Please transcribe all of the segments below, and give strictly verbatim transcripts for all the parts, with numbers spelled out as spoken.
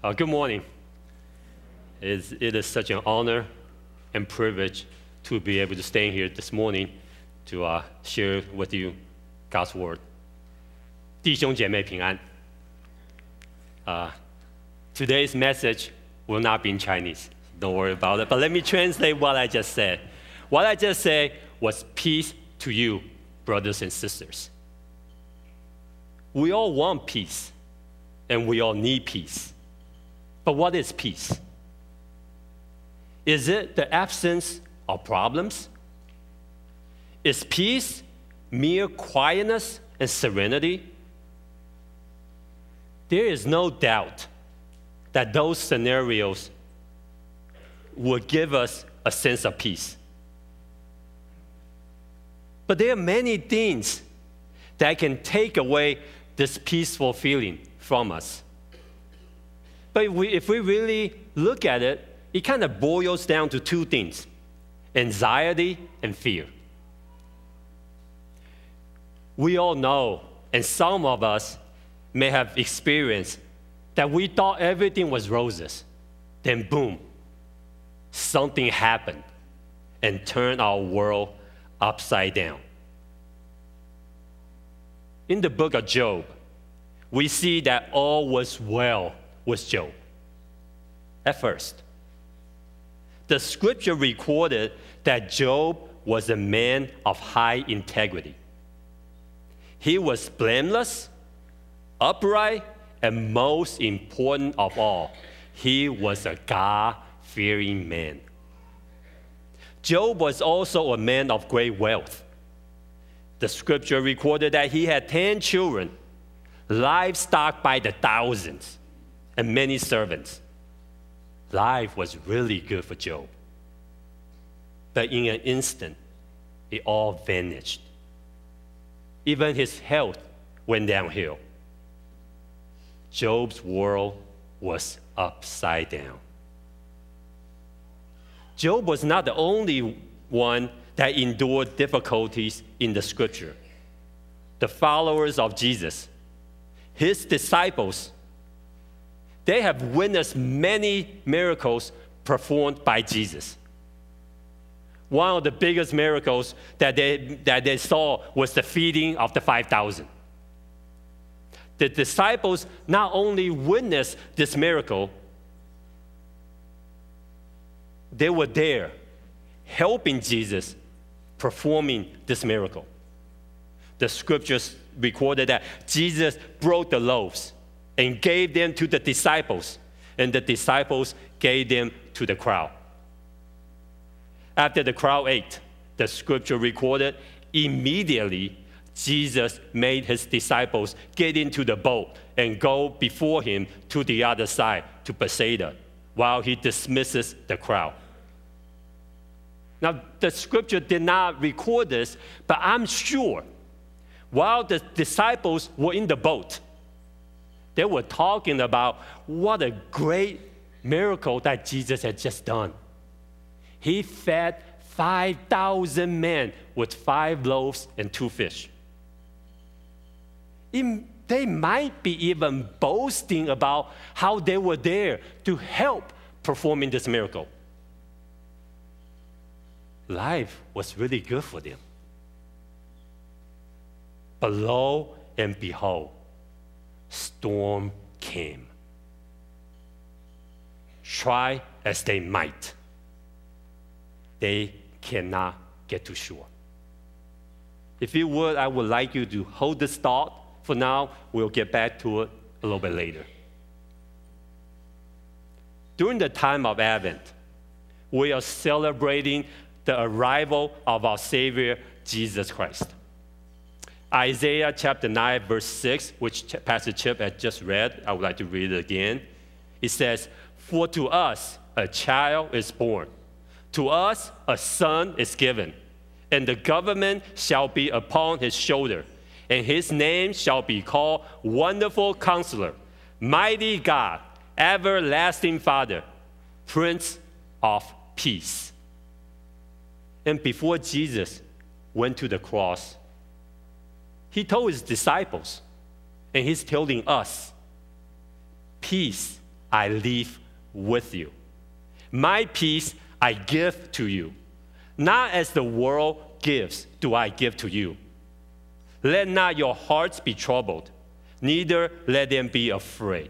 Uh, good morning. It is, it is such an honor and privilege to be able to stand here this morning to uh, share with you God's word. 弟兄姐妹平安. Uh, today's message will not be in Chinese. Don't worry about it. But let me translate what I just said. What I just said was peace to you, brothers and sisters. We all want peace, and we all need peace. But what is peace? Is it the absence of problems? Is peace mere quietness and serenity? There is no doubt that those scenarios will give us a sense of peace. But there are many things that can take away this peaceful feeling from us. But if we, if we really look at it, it kind of boils down to two things: anxiety and fear. We all know, and some of us may have experienced, that we thought everything was roses. Then boom, something happened and turned our world upside down. In the book of Job, we see that all was well with Job at first. The scripture recorded that Job was a man of high integrity. He was blameless, upright, and most important of all, he was a God-fearing man. Job was also a man of great wealth. The scripture recorded that he had ten children, livestock by the thousands, and many servants. Life was really good for Job. But in an instant, it all vanished. Even his health went downhill. Job's world was upside down. Job was not the only one that endured difficulties in the scripture. The followers of Jesus, his disciples, they have witnessed many miracles performed by Jesus. One of the biggest miracles that they, that they saw was the feeding of the five thousand. The disciples not only witnessed this miracle, they were there helping Jesus performing this miracle. The scriptures recorded that Jesus broke the loaves and gave them to the disciples, and the disciples gave them to the crowd. After the crowd ate, the scripture recorded, immediately Jesus made his disciples get into the boat and go before him to the other side, to Bethsaida, while he dismisses the crowd. Now, the scripture did not record this, but I'm sure while the disciples were in the boat, they were talking about what a great miracle that Jesus had just done. He fed five thousand men with five loaves and two fish. It, they might be even boasting about how they were there to help performing this miracle. Life was really good for them. But lo and behold, storm came. Try as they might, they cannot get to shore. If you would, I would like you to hold this thought for now. We'll get back to it a little bit later. During the time of Advent, we are celebrating the arrival of our Savior, Jesus Christ. Isaiah chapter nine, verse six, which Pastor Chip had just read, I would like to read it again. It says, "For to us a child is born, to us a son is given, and the government shall be upon his shoulder, and his name shall be called Wonderful Counselor, Mighty God, Everlasting Father, Prince of Peace." And before Jesus went to the cross, he told his disciples, and he's telling us, peace I leave with you. My peace I give to you. Not as the world gives do I give to you. Let not your hearts be troubled, neither let them be afraid.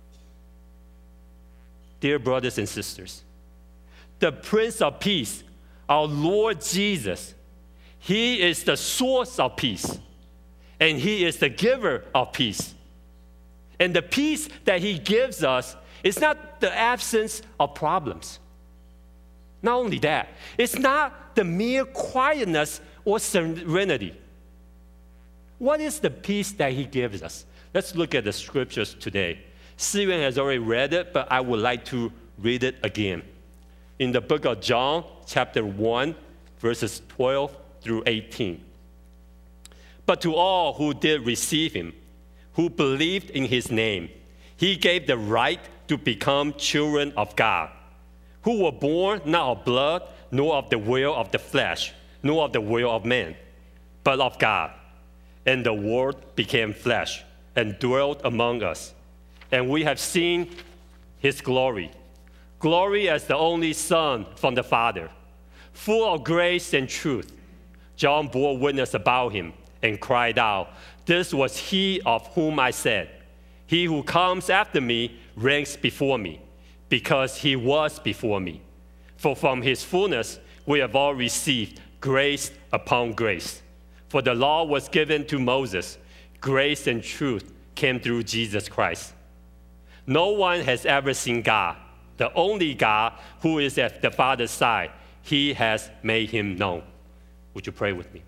Dear brothers and sisters, the Prince of Peace, our Lord Jesus, he is the source of peace, and he is the giver of peace. And the peace that he gives us is not the absence of problems. Not only that, it's not the mere quietness or serenity. What is the peace that he gives us? Let's look at the scriptures today. Siyuan has already read it, but I would like to read it again. In the book of John, chapter one, verses twelve through eighteen. But to all who did receive him, who believed in his name, he gave the right to become children of God, who were born not of blood, nor of the will of the flesh, nor of the will of man, but of God. And the Word became flesh and dwelt among us. And we have seen his glory, glory as the only Son from the Father, full of grace and truth. John bore witness about him and cried out, "This was he of whom I said, he who comes after me ranks before me, because he was before me. For from his fullness we have all received grace upon grace. For the law was given to Moses, grace and truth came through Jesus Christ. No one has ever seen God, the only God who is at the Father's side. He has made him known." Would you pray with me?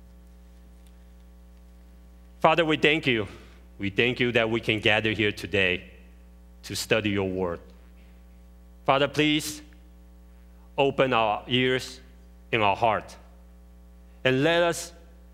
Father, we thank you. We thank you that we can gather here today to study your word. Father, please open our ears and our heart and let us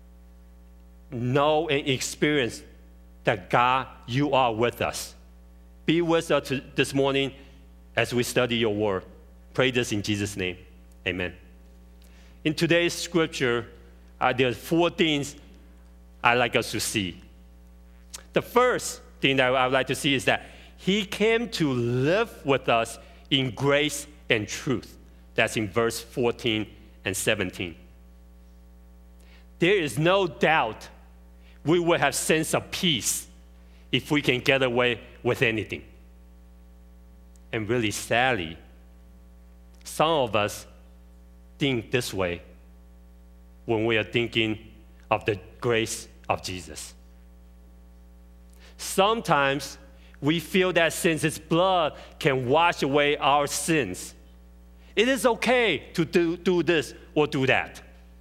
know and experience that, God, you are with us. Be with us this morning as we study your word. Pray this in Jesus' name. Amen. In today's scripture, uh, there are four things I'd like us to see. The first thing that I would like to see is that he came to live with us in grace and truth. That's in verse fourteen and seventeen. There is no doubt we will have sense of peace if we can get away with anything. And really sadly, some of us think this way when we are thinking of the grace of Jesus. Sometimes we feel that since his blood can wash away our sins, it is okay to do, do this or do that.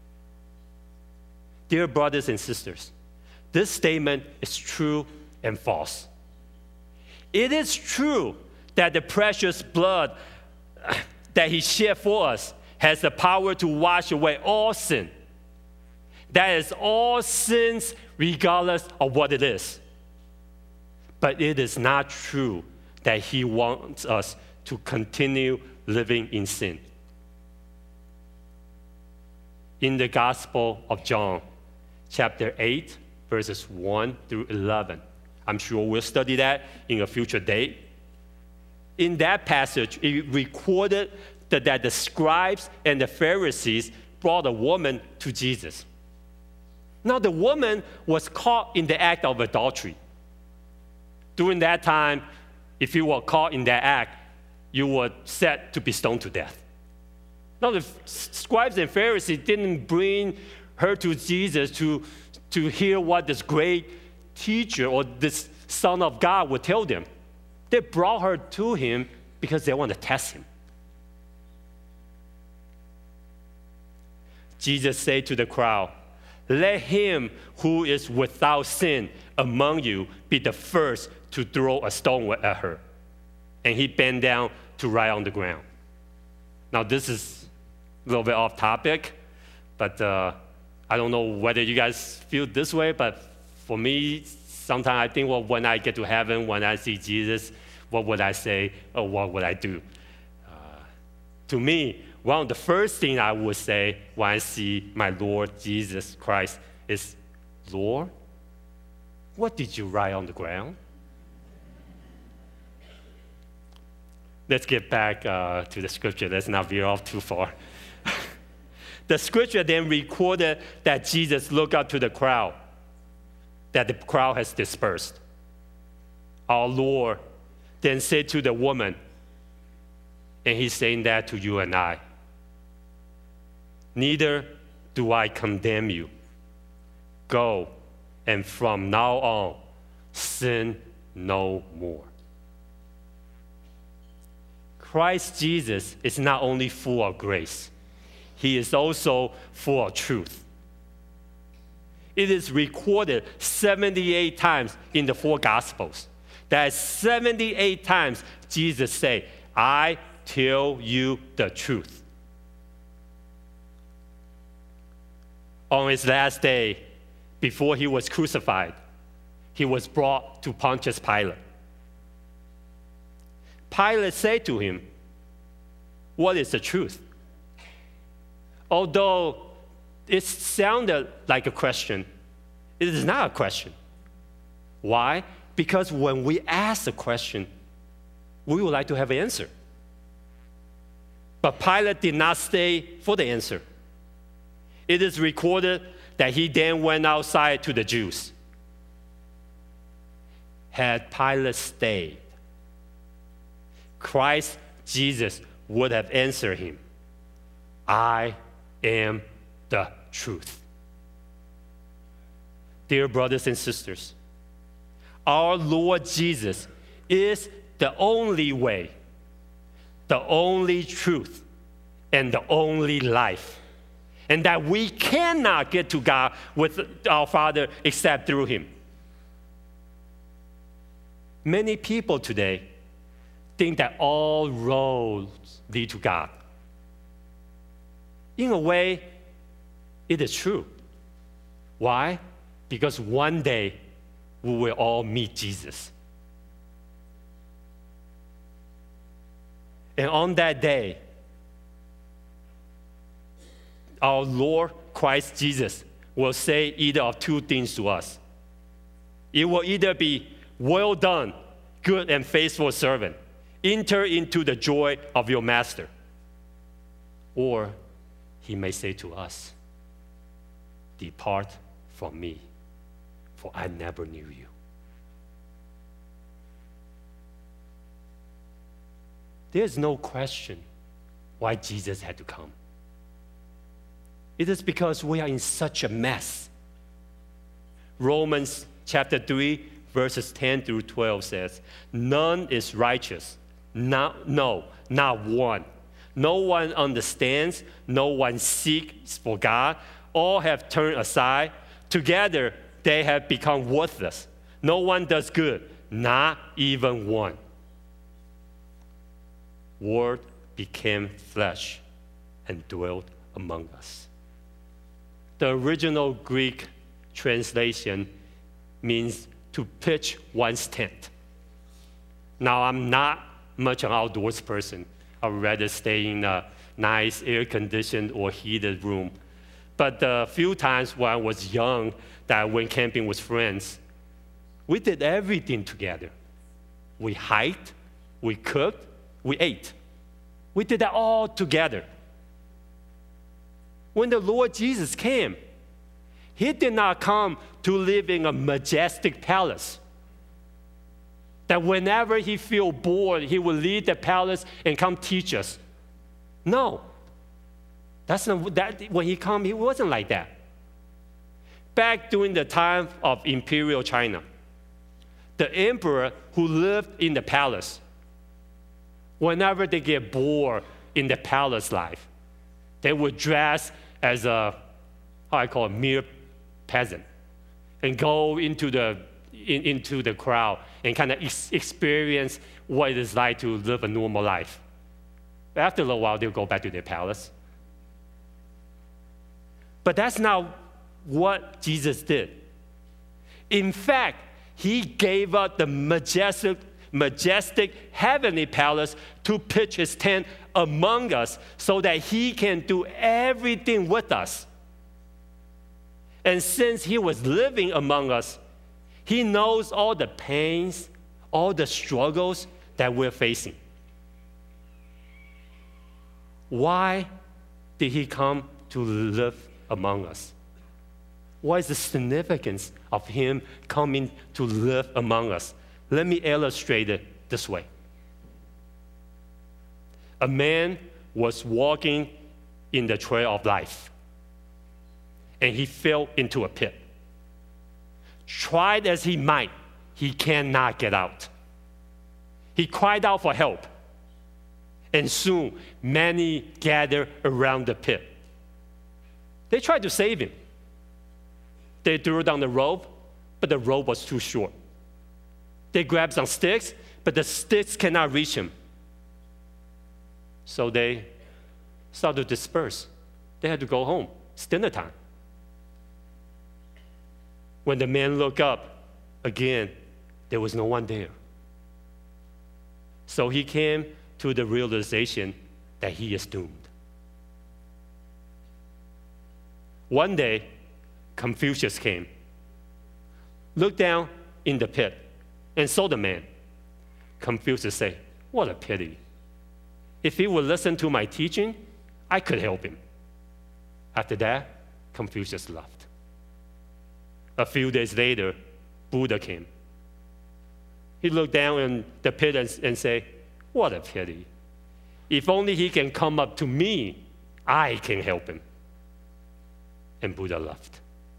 Dear brothers and sisters, this statement is true and false. It is true that the precious blood that he shed for us has the power to wash away all sin. That is all sins regardless of what it is. But it is not true that he wants us to continue living in sin. In the Gospel of John, chapter eight, verses one through eleven. I'm sure we'll study that in a future date. In that passage, it recorded that, that the scribes and the Pharisees brought a woman to Jesus. Now, the woman was caught in the act of adultery. During that time, if you were caught in that act, you were set to be stoned to death. Now, the scribes and Pharisees didn't bring her to Jesus to, to hear what this great teacher or this Son of God would tell them. They brought her to him because they want to test him. Jesus said to the crowd, "Let him who is without sin among you be the first to throw a stone at her." And he bent down to write on the ground. Now, this is a little bit off topic, but uh, I don't know whether you guys feel this way, but for me, sometimes I think, well, when I get to heaven, when I see Jesus, what would I say or what would I do? Uh, to me, one of the first things I would say when I see my Lord Jesus Christ is, "Lord, what did you write on the ground?" let's get back uh, to the scripture. Let's not veer off too far. The scripture then recorded that Jesus looked up to the crowd, that the crowd has dispersed. Our Lord then said to the woman, and he's saying that to you and I, neither do I condemn you. Go, and from now on, sin no more. Christ Jesus is not only full of grace, he is also full of truth. It is recorded seventy-eight times in the four Gospels that seventy-eight times Jesus said, I tell you the truth. On his last day, before he was crucified, he was brought to Pontius Pilate. Pilate said to him, what is the truth? Although it sounded like a question, it is not a question. Why? Because when we ask a question, we would like to have an answer. But Pilate did not stay for the answer. It is recorded that he then went outside to the Jews. Had Pilate stayed, Christ Jesus would have answered him, I am the truth. Dear brothers and sisters, our Lord Jesus is the only way, the only truth, and the only life. And that we cannot get to God with our Father except through him. Many people today think that all roads lead to God. In a way, it is true. Why? Because one day we will all meet Jesus. And on that day, our Lord Christ Jesus will say either of two things to us. It will either be, well done, good and faithful servant. Enter into the joy of your master. Or he may say to us, depart from me, for I never knew you. There's no question why Jesus had to come. It is because we are in such a mess. Romans chapter three, verses ten through twelve says, none is righteous, not, no, not one. No one understands, no one seeks for God. All have turned aside. Together they have become worthless. No one does good, not even one. Word became flesh and dwelt among us. The original Greek translation means to pitch one's tent. Now, I'm not much an outdoors person. I would rather stay in a nice air-conditioned or heated room. But the few times when I was young that I went camping with friends, we did everything together. We hiked, we cooked, we ate. We did that all together. When the Lord Jesus came, he did not come to live in a majestic palace. That whenever he feel bored, he will leave the palace and come teach us. No. That's not, that, when he came, he wasn't like that. Back during the time of Imperial China, the emperor who lived in the palace, whenever they get bored in the palace life, they would dress as a, how I call it, mere peasant, and go into the, in, into the crowd and kind of ex- experience what it is like to live a normal life. After a little while, they'll go back to their palace. But that's not what Jesus did. In fact, he gave up the majestic, majestic heavenly palace to pitch his tent among us so that he can do everything with us. And since he was living among us, he knows all the pains, all the struggles that we're facing. why did he come to live among us? What is the significance of him coming to live among us? Let me illustrate it this way. A man was walking in the trail of life, and he fell into a pit. Tried as he might, he cannot get out. He cried out for help, and soon many gathered around the pit. They tried to save him. They threw down the rope, but the rope was too short. They grabbed some sticks, but the sticks cannot reach him. So they started to disperse. They had to go home. It's dinner time. When the man looked up, again, there was no one there. So he came to the realization that he is doomed. One day, Confucius came, looked down in the pit, and saw the man. Confucius said, "What a pity. If he would listen to my teaching, I could help him." After that, Confucius left. A few days later, Buddha came. He looked down in the pit and, and said, "What a pity. If only he can come up to me, I can help him." And Buddha left.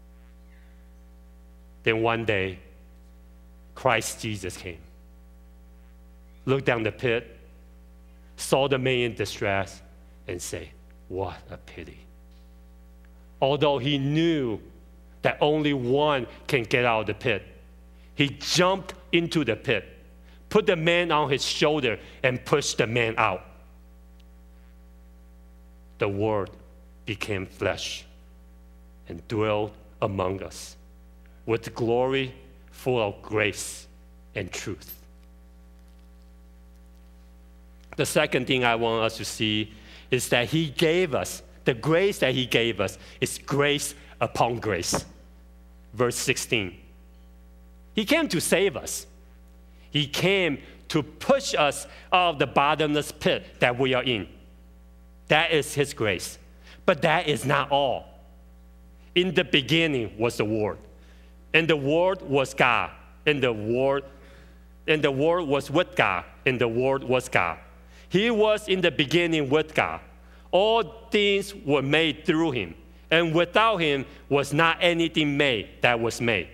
Then one day, Christ Jesus came, looked down the pit, saw the man in distress, and said, "What a pity." Although he knew that only one can get out of the pit, he jumped into the pit, put the man on his shoulder, and pushed the man out. The Word became flesh and dwelt among us with glory full of grace and truth. The second thing I want us to see is that he gave us, the grace that he gave us is grace upon grace. Verse sixteen. He came to save us. He came to push us out of the bottomless pit that we are in. That is his grace. But that is not all. In the beginning was the Word, and the Word was God, and the Word, and the Word was with God, and the Word was God. He was in the beginning with God. All things were made through him, and without him was not anything made that was made.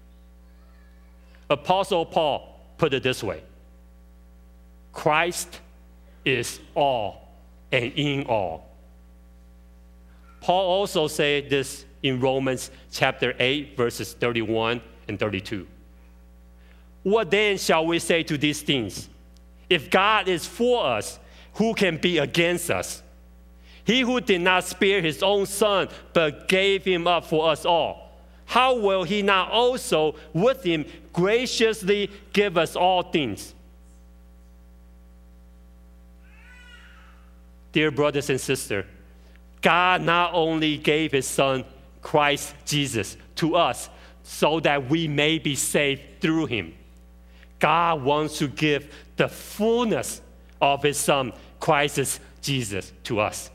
Apostle Paul put it this way: Christ is all and in all. Paul also said this in Romans chapter eight, verses thirty-one and thirty-two. What then shall we say to these things? If God is for us, who can be against us? He who did not spare his own son, but gave him up for us all, how will he not also with him graciously give us all things? Dear brothers and sisters, God not only gave his son, Christ Jesus, to us so that we may be saved through him. God wants to give the fullness of his son, Christ Jesus, to us.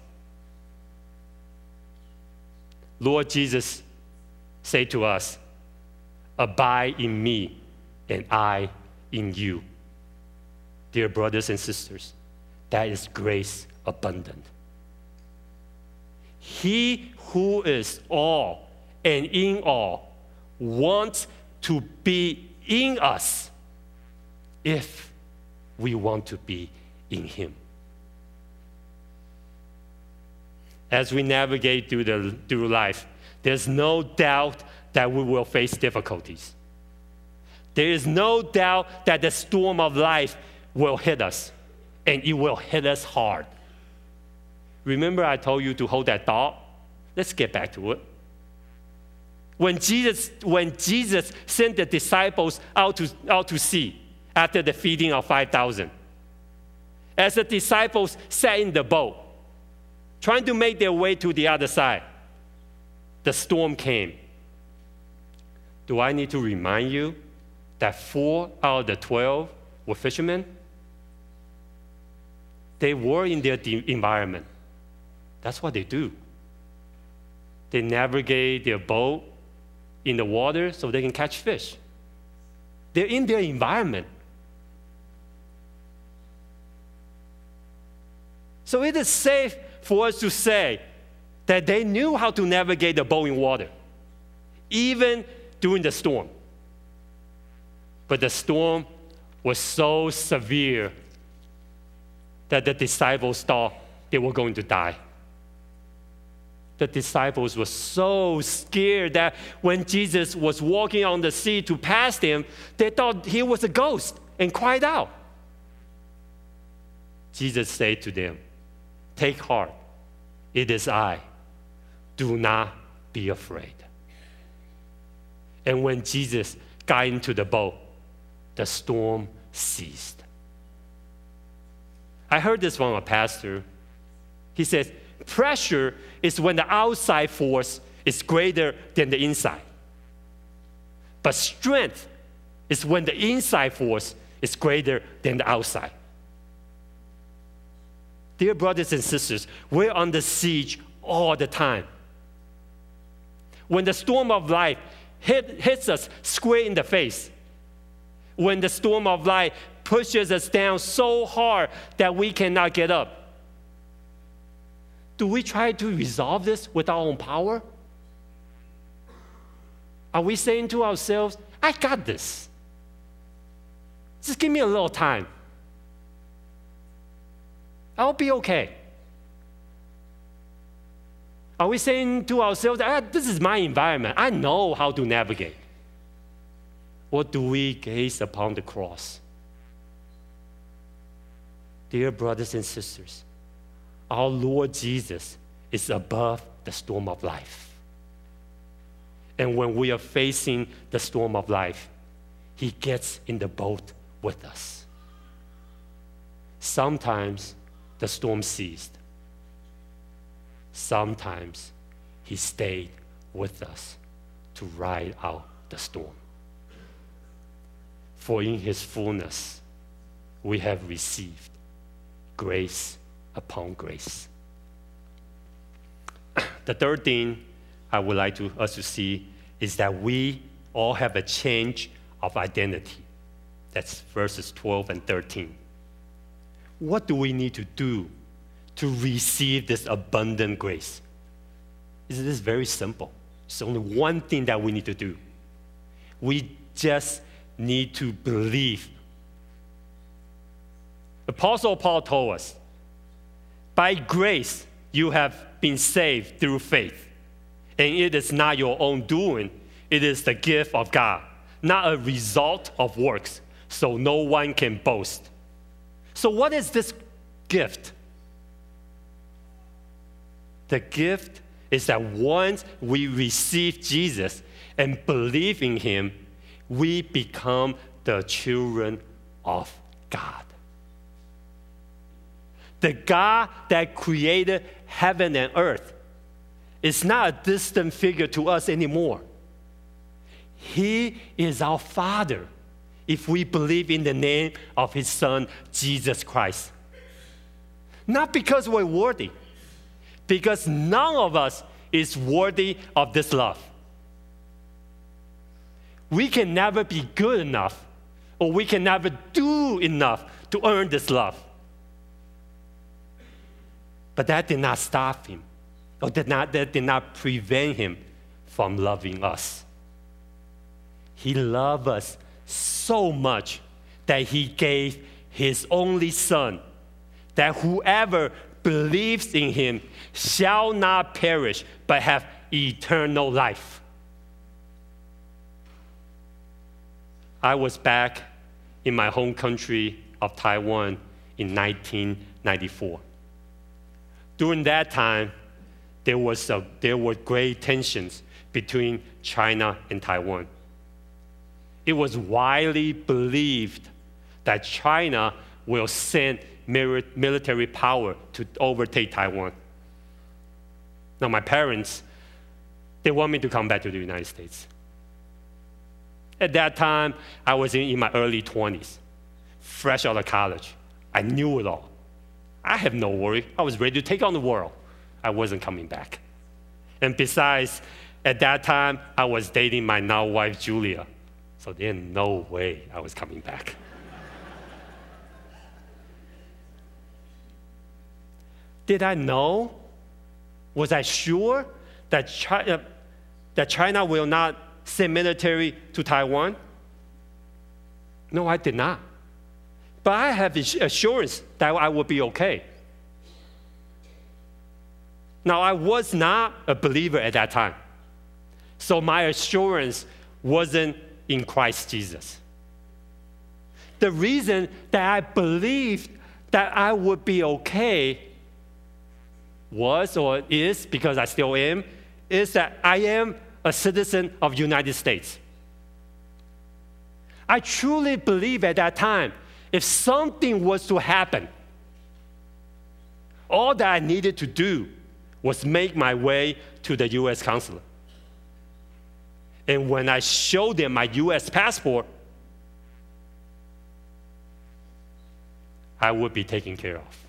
Lord Jesus said to us, "Abide in me, and I in you." Dear brothers and sisters, that is grace abundant. He who is all and in all wants to be in us if we want to be in him. As we navigate through, the, through life, there's no doubt that we will face difficulties. There is no doubt that the storm of life will hit us, and it will hit us hard. Remember I told you to hold that thought? Let's get back to it. When Jesus, when Jesus sent the disciples out to, out to sea after the feeding of five thousand, as the disciples sat in the boat, trying to make their way to the other side, the storm came. Do I need to remind you that four out of the twelve were fishermen? They were in their de- environment. That's what they do. They navigate their boat in the water so they can catch fish. They're in their environment. So it is safe for us to say that they knew how to navigate the boat in water, even during the storm. But the storm was so severe that the disciples thought they were going to die. The disciples were so scared that when Jesus was walking on the sea to pass them, they thought he was a ghost and cried out. Jesus said to them, "Take heart, it is I. Do not be afraid." And when Jesus got into the boat, the storm ceased. I heard this from a pastor. He says, pressure is when the outside force is greater than the inside. But strength is when the inside force is greater than the outside. Dear brothers and sisters, we're under siege all the time. When the storm of life hit, hits us square in the face, when the storm of life pushes us down so hard that we cannot get up, do we try to resolve this with our own power? Are we saying to ourselves, I got this. Just give me a little time. I'll be okay. Are we saying to ourselves, ah, this is my environment. I know how to navigate. Or do we gaze upon the cross? Dear brothers and sisters, our Lord Jesus is above the storm of life. And when we are facing the storm of life, he gets in the boat with us. Sometimes the storm ceased. Sometimes he stayed with us to ride out the storm. For in his fullness, we have received grace upon grace. The third thing I would like to, us to see is that we all have a change of identity. That's verses twelve and thirteen. What do we need to do to receive this abundant grace? It is very simple. It's only one thing that we need to do. We just need to believe. Apostle Paul told us, by grace you have been saved through faith. And it is not your own doing. It is the gift of God, not a result of works, so no one can boast. So what is this gift? The gift is that once we receive Jesus and believe in him, we become the children of God. The God that created heaven and earth is not a distant figure to us anymore. He is our Father if we believe in the name of his Son, Jesus Christ. Not because we're worthy, because none of us is worthy of this love. We can never be good enough, or we can never do enough to earn this love. But that did not stop him, or did not, that did not prevent him from loving us. He loved us so much that he gave his only Son, that whoever believes in him shall not perish, but have eternal life. I was back in my home country of Taiwan in nineteen ninety-four. During that time, there, was a, there were great tensions between China and Taiwan. It was widely believed that China will send military power to overtake Taiwan. Now, my parents, they want me to come back to the United States. At that time, I was in, in my early twenties, fresh out of college. I knew it all. I have no worry. I was ready to take on the world. I wasn't coming back. And besides, at that time, I was dating my now wife, Julia. So there's no way I was coming back. Did I know? Was I sure that China, that China will not send military to Taiwan? No, I did not. But I have assurance that I would be okay. Now, I was not a believer at that time. So my assurance wasn't in Christ Jesus. The reason that I believed that I would be okay was or is, because I still am, is that I am a citizen of the United States. I truly believe at that time, if something was to happen, all that I needed to do was make my way to the U S consulate. And when I showed them my U S passport, I would be taken care of.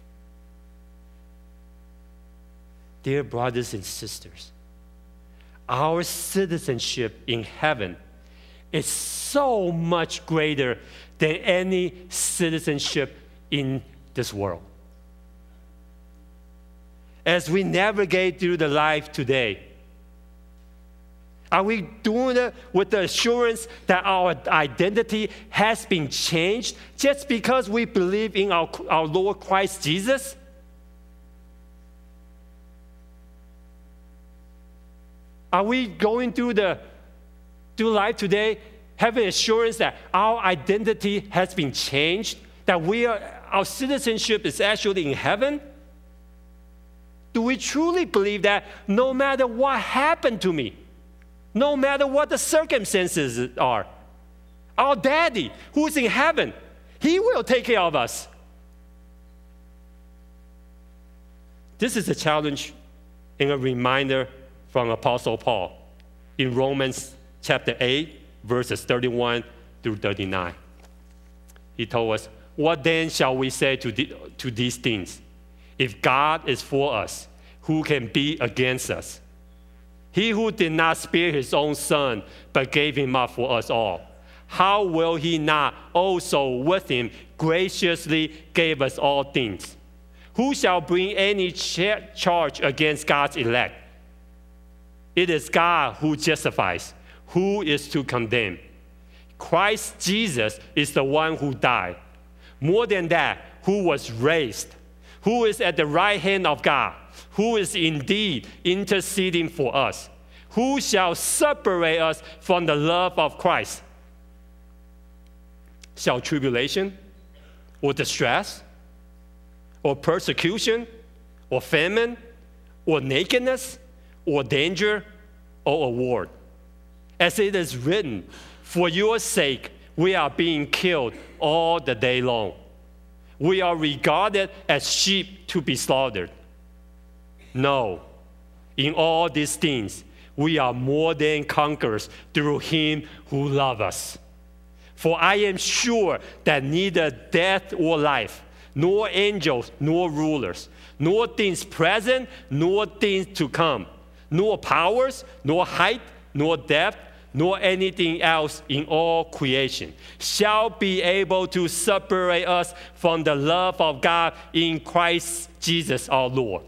Dear brothers and sisters, our citizenship in heaven is so much greater than any citizenship in this world. As we navigate through the life today, are we doing it with the assurance that our identity has been changed just because we believe in our, our Lord Christ Jesus? Are we going through the through life today having assurance that our identity has been changed, that we are, our citizenship is actually in heaven? Do we truly believe that no matter what happened to me, no matter what the circumstances are, our daddy who's in heaven, he will take care of us? This is a challenge and a reminder from Apostle Paul in Romans chapter eight, verses thirty-one through thirty-nine. He told us, "What then shall we say to, the, to these things? If God is for us, who can be against us? He who did not spare his own son, but gave him up for us all, how will he not also with him graciously give us all things? Who shall bring any cha- charge against God's elect? It is God who justifies. Who is to condemn? Christ Jesus is the one who died. More than that, who was raised, who is at the right hand of God, who is indeed interceding for us. Who shall separate us from the love of Christ? Shall tribulation, or distress, or persecution, or famine, or nakedness, or danger, or a war? As it is written, for your sake we are being killed all the day long. We are regarded as sheep to be slaughtered. No, in all these things, we are more than conquerors through him who loves us. For I am sure that neither death or life, nor angels, nor rulers, nor things present, nor things to come, nor powers, nor height, nor depth, nor anything else in all creation shall be able to separate us from the love of God in Christ Jesus our Lord.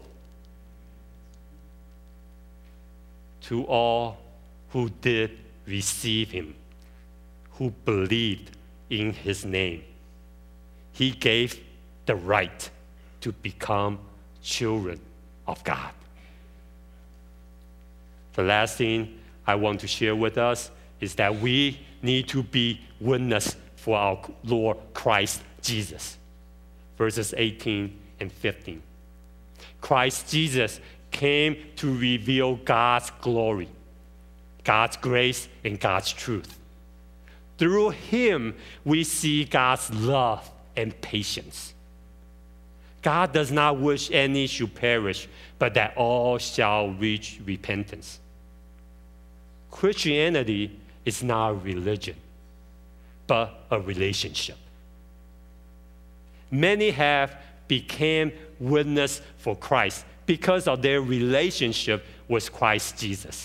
To all who did receive him, who believed in his name, he gave the right to become children of God. The last thing I want to share with us is that we need to be witness for our Lord Christ Jesus. Verses eighteen and fifteen. Christ Jesus came to reveal God's glory, God's grace, and God's truth. Through him, we see God's love and patience. God does not wish any should perish, but that all shall reach repentance. Christianity is not a religion, but a relationship. Many have become witness for Christ because of their relationship with Christ Jesus.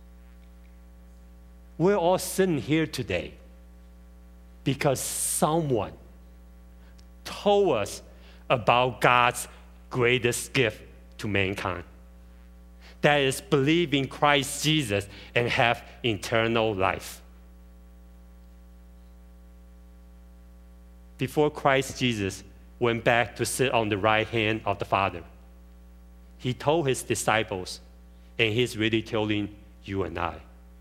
We're all sitting here today because someone told us about God's greatest gift to mankind. That is, believe in Christ Jesus and have eternal life. Before Christ Jesus went back to sit on the right hand of the Father, he told his disciples, and he's really telling you and I,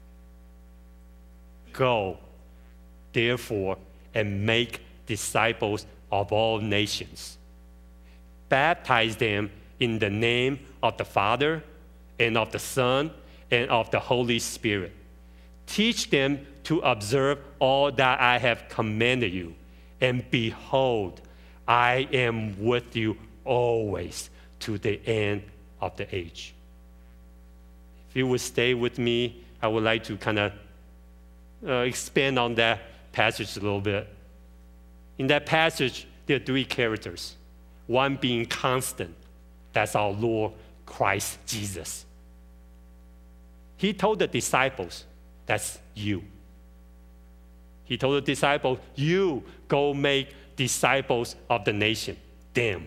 go, therefore, and make disciples of all nations. Baptize them in the name of the Father, and of the Son, and of the Holy Spirit. Teach them to observe all that I have commanded you. And behold, I am with you always to the end of the age. If you would stay with me, I would like to kind of uh, expand on that passage a little bit. In that passage, there are three characters. One being constant. That's our Lord Christ Jesus. He told the disciples, that's you. He told the disciples, you go make disciples of the nation, them.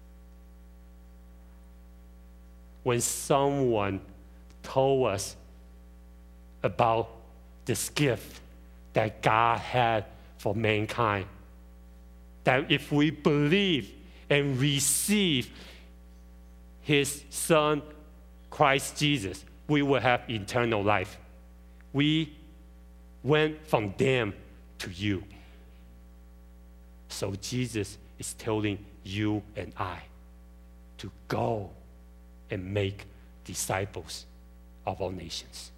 When someone told us about this gift that God had for mankind, that if we believe and receive his Son, Christ Jesus, we will have eternal life. We went from them to you. So Jesus is telling you and I to go and make disciples of all nations.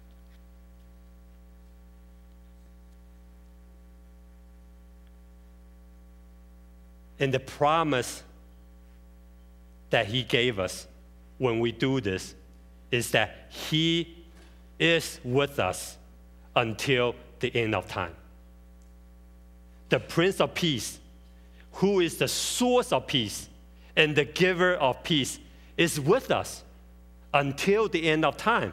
And the promise that he gave us when we do this is that he is with us until the end of time. The Prince of Peace, who is the source of peace and the giver of peace, is with us until the end of time.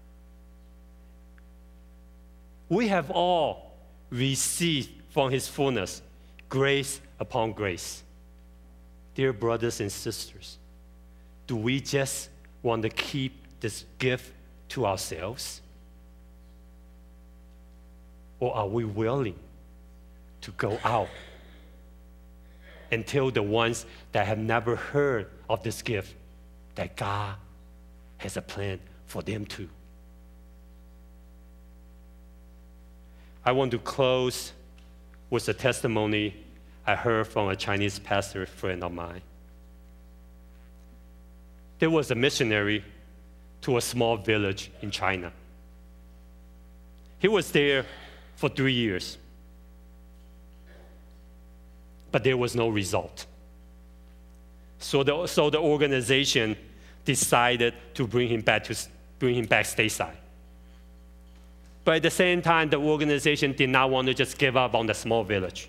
We have all received from his fullness grace upon grace. Dear brothers and sisters, do we just want to keep this gift to ourselves? Or are we willing to go out and tell the ones that have never heard of this gift that God has a plan for them too? I want to close with a testimony I heard from a Chinese pastor friend of mine. There was a missionary to a small village in China. He was there for three years, but there was no result. So the, so the organization decided to bring him back to bring him back stateside. But at the same time, the organization did not want to just give up on the small village.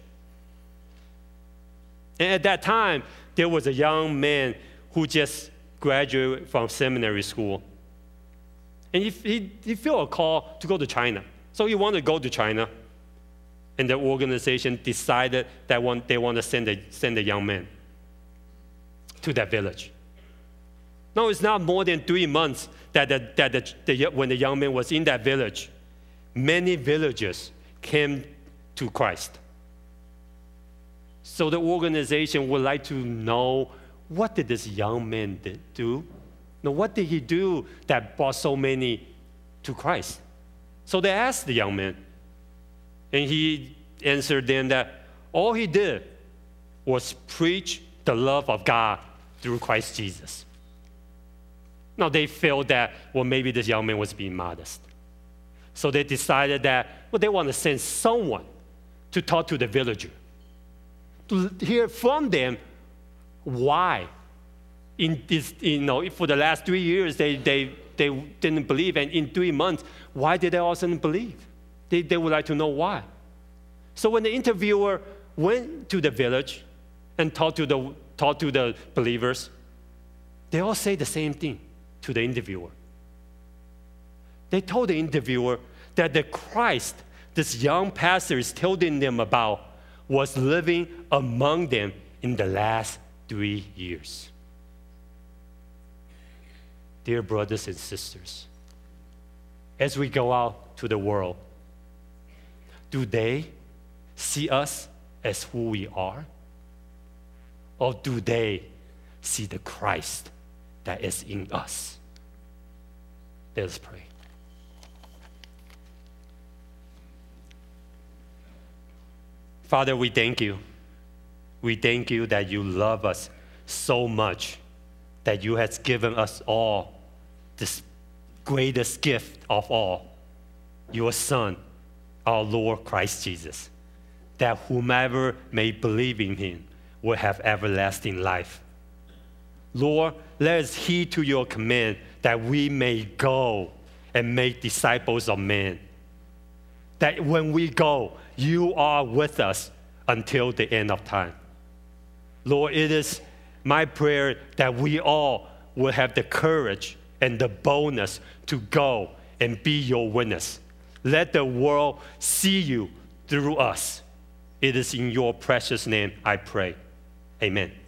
And at that time, there was a young man who just graduated from seminary school. And he, he, he felt a call to go to China. So he wanted to go to China. And the organization decided that one, they want to send a, send a young man to that village. Now, it's not more than three months that, the, that the, the, when the young man was in that village, many villagers came to Christ. So the organization would like to know, what did this young man did do? Now, what did he do that brought so many to Christ? So they asked the young man, and he answered them that all he did was preach the love of God through Christ Jesus. Now, they felt that, well, maybe this young man was being modest. So they decided that, well, they want to send someone to talk to the villager, to hear from them why. In this, you know, for the last three years, they, they, they didn't believe, and in three months, why did they all of a sudden believe? They, they would like to know why. So when the interviewer went to the village and talked to the, talked to the believers, they all say the same thing to the interviewer. They told the interviewer that the Christ this young pastor is telling them about was living among them in the last three years. Dear brothers and sisters, as we go out to the world, do they see us as who we are? Or do they see the Christ that is in us? Let us pray. Father, we thank you. We thank you that you love us so much that you have given us all this greatest gift of all, your Son, our Lord Christ Jesus, that whomever may believe in him will have everlasting life. Lord, let us heed to your command that we may go and make disciples of men. That when we go, you are with us until the end of time. Lord, it is my prayer that we all will have the courage and the boldness to go and be your witness. Let the world see you through us. It is in your precious name I pray. Amen.